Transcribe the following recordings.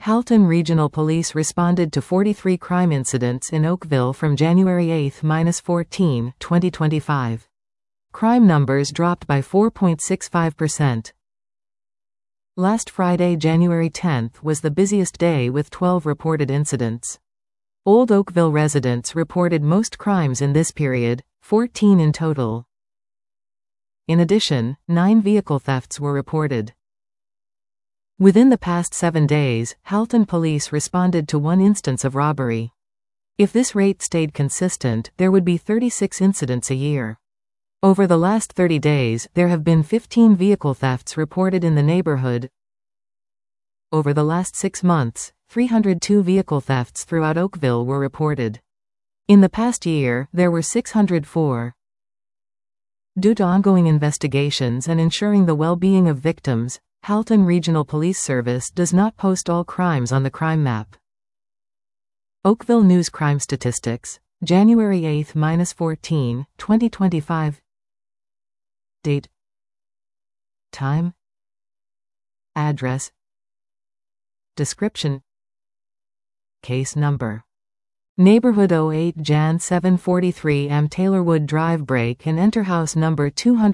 Halton Regional Police responded to 43 crime incidents in Oakville from January 8–14, 2025. Crime numbers dropped by 4.65%. Last Friday, January 10, was the busiest day with 12 reported incidents. Old Oakville residents reported most crimes in this period, 14 in total. In addition, 9 vehicle thefts were reported. Within the past 7 days, Halton police responded to 1 instance of robbery. If this rate stayed consistent, there would be 36 incidents a year. Over the last 30 days, there have been 15 vehicle thefts reported in the neighborhood. Over the last 6 months, 302 vehicle thefts throughout Oakville were reported. In the past year, there were 604. Due to ongoing investigations and ensuring the well-being of victims, Halton Regional Police Service does not post all crimes on the crime map. Oakville News Crime Statistics, January 8–14, 2025. Date, time, address, description, case number. Neighborhood 08 Jan 743 Am Taylorwood Drive. Break and enter house number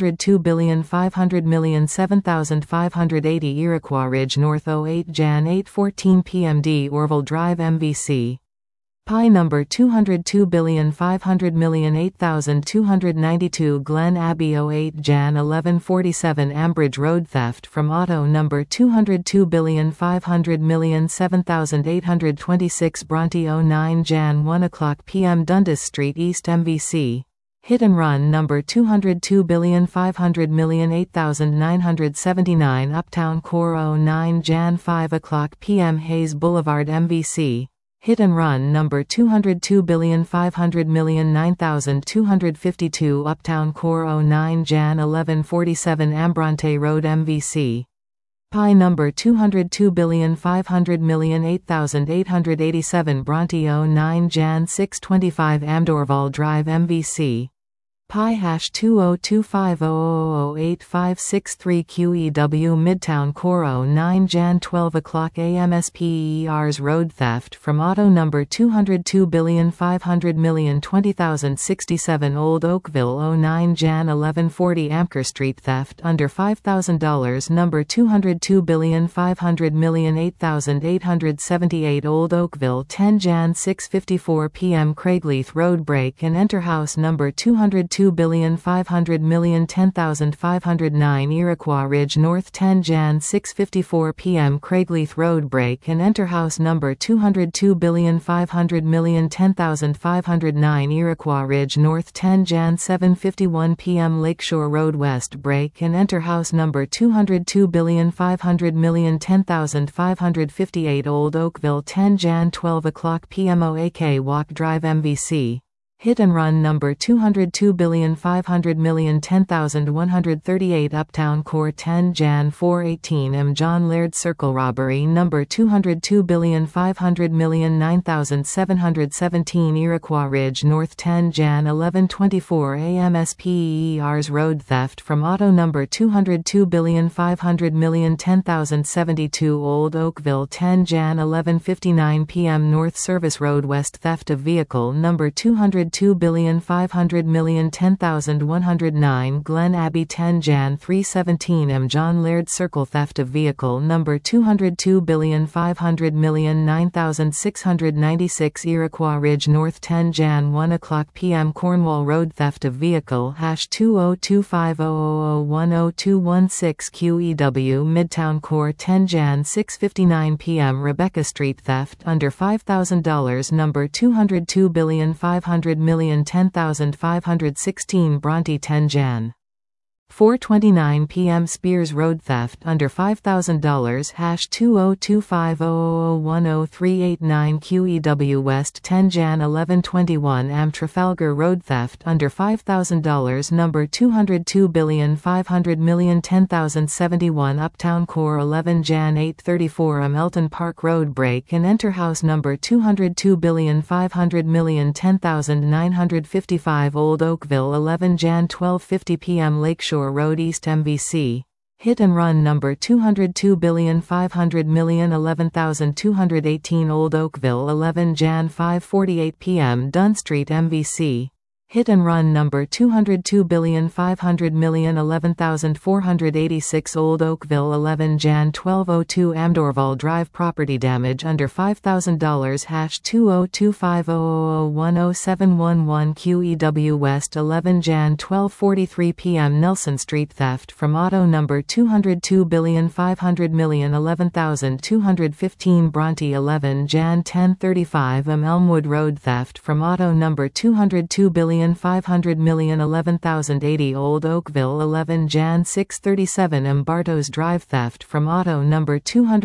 202,500,007,580 Iroquois Ridge North. 08 Jan 8:14 p.m. D Orville Drive MVC. PI number 202,500,008,292 Glen Abbey. 08 Jan 11:47 Ambridge Road. Theft from auto number 202,500,007,826 Bronte. 09 Jan 1:00 p.m. Dundas Street East MVC. Hit and run number 202,500,008,979 Uptown Core. 09 Jan 5:00 p.m. Hayes Boulevard MVC. Hit and run number 202,500,009,252 Uptown Core. 09 Jan 11:47 Ambronte Road MVC. PI number 202,500,008,887 Bronte. 09 Jan 6:25 Amdorval Drive MVC. PI #20250008563 QEW Midtown Core. 09 Jan 12:00 AM SPERS Road. Theft from auto number 202,500,020,067 Old Oakville. 09 Jan 11:40 Amker Street. Theft under $5,000 number 202,500,008,878 Old Oakville. 10 Jan 6:54 p.m. Craigleith Road. Break and enter house number 202,500,010,509 Iroquois Ridge North. 10 Jan 6:54 p.m. Craigleith Road. Break and enter house number 202,500,010,509 Iroquois Ridge North. 10 Jan 7:51 p.m. Lakeshore Road West. Break and enter house number 202,500,010,558 Old Oakville. 10 Jan 12:00 p.m. OAK Walk Drive MVC. Hit and run number 202,500,010,138 Uptown Core. 10 Jan 4:18 M. John Laird Circle. Robbery number 202,500,009,717 Iroquois Ridge North. 10 Jan 11:24 AM SPERS Road. Theft from auto number 202,500,010,072 Old Oakville. 10 Jan 11:59 p.m. North Service Road West. Theft of vehicle number 202,500,010,109 Glen Abbey. 10 Jan 3:17 M. John Laird Circle. Theft of vehicle number 202,500,009,696 Iroquois Ridge North. 10 Jan 1:00 p.m. Cornwall Road. Theft of vehicle #2025000100216 QEW Midtown Core. 10 Jan 6:59 p.m. Rebecca Street. Theft under $5,000 number 202,500,010,516 Bronte. 10 Jan 4:29 p.m. Spears Road. Theft under $5,000 #2025000100389 QEW West. 10 Jan 11:21 Am Trafalgar Road. Theft under $5,000 number 202,500,010,071 Uptown Core. 11 Jan 8:34 Am Elton Park Road. Break and enter house number 202,500,010,955 Old Oakville. 11 Jan 12:50 p.m. Lakeshore Road East MVC. Hit and Run number 202,500,011,218 Old Oakville 11 Jan 5:48 p.m. Dunn Street MVC. Hit and Run number 202,500,011,486 Old Oakville 11 Jan 12:02 Amdorval Drive Property damage under $5,000 #2025000107111 QEW West 11 Jan 12:43 p.m. Nelson Street theft from auto number 202,500,011,215 Bronte 11 Jan 10:35 Elmwood Road theft from auto number 202,500,011,080 Old Oakville 11 Jan 6:37 Bartos Drive theft from auto number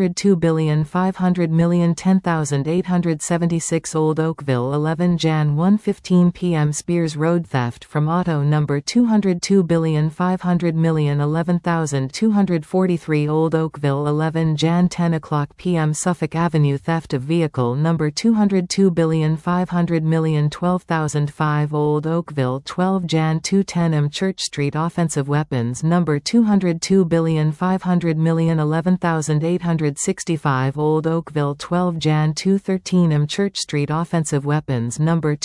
202,500,010,876 Old Oakville 11 Jan 1:15 p.m. Spears Road theft from auto number 202,500,011,243 Old Oakville 11 Jan 10 o'clock p.m. Suffolk Avenue theft of vehicle number 202,500,012,005 Old Oakville 12 Jan 2:10 M Church Street offensive weapons number 202,500,011,865 Old Oakville 12 Jan 2:13 M Church Street offensive weapons number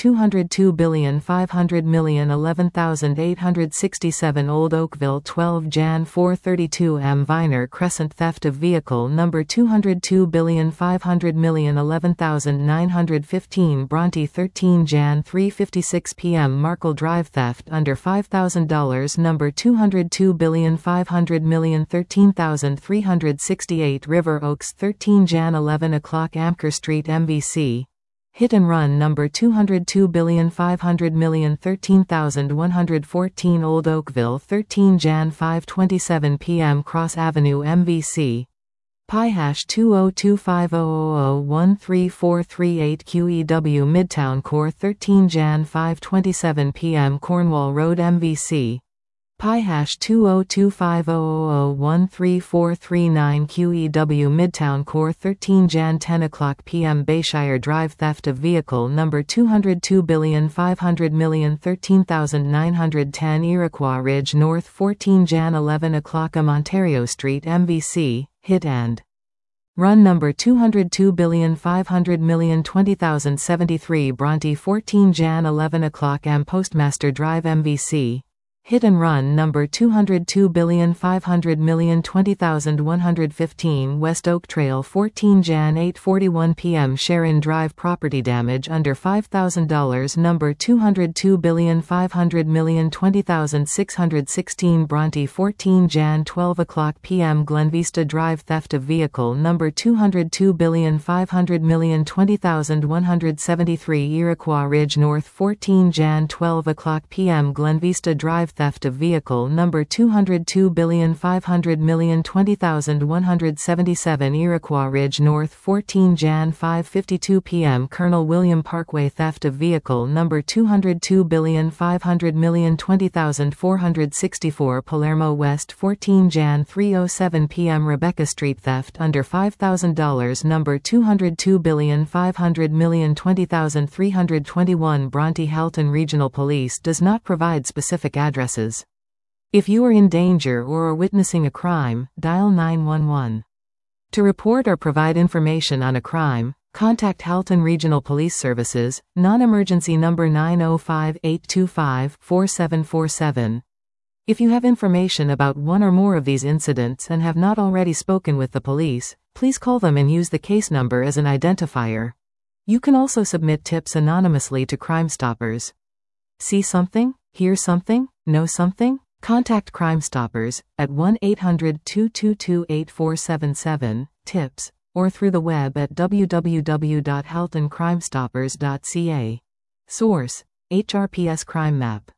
202,500,011,867 Old Oakville 12 Jan 4:32 M Viner Crescent theft of vehicle number 202,500,011,915 Bronte 13 Jan 3:56 p.m. Markle Drive theft under $5,000 number 202,500,013,368 River Oaks 13 Jan 11 o'clock Amker Street MVC. Hit and Run number 202,500,013,114 Old Oakville 13 Jan 5:27 p.m. Cross Avenue MVC. Pi #2025000134338 QEW Midtown Core 13 Jan 5:27 p.m. Cornwall Road MVC. Pi #2025000134339 QEW Midtown Core 13 Jan 10 o'clock p.m. Bayshire Drive theft of vehicle number 202,500,013,910 Iroquois Ridge North 14 Jan 11 o'clock Ontario Street MVC. Hit and Run number 202,500,020,073 Bronte 14 Jan 11 o'clock Postmaster Drive MVC. Hit and Run number 202,500,020,115 West Oak Trail 14 Jan 8:41 p.m. Sharon Drive property damage under $5,000 number 202,500,020,616 Bronte 14 Jan 12 o'clock p.m. Glenvista Drive theft of vehicle number 202,500,020,173 Iroquois Ridge North 14 Jan 12 o'clock p.m. Glenvista Drive theft of vehicle number 202,500,020,177 Iroquois Ridge North 14 Jan 5:52 p.m. Colonel William Parkway theft of vehicle number 202,500,020,464 Palermo West 14 Jan 3:07 p.m. Rebecca Street theft under $5,000 number 202,500,020,321 Bronte Halton Regional Police does not provide specific addresses. If you are in danger or are witnessing a crime, dial 911. To report or provide information on a crime, contact Halton Regional Police Services, non-emergency number 905-825-4747. If you have information about one or more of these incidents and have not already spoken with the police, please call them and use the case number as an identifier. You can also submit tips anonymously to Crime Stoppers. See something? Hear something? Know something? Contact Crime Stoppers at 1-800-222-8477, tips, or through the web at www.haltoncrimestoppers.ca. Source: HRPS Crime Map.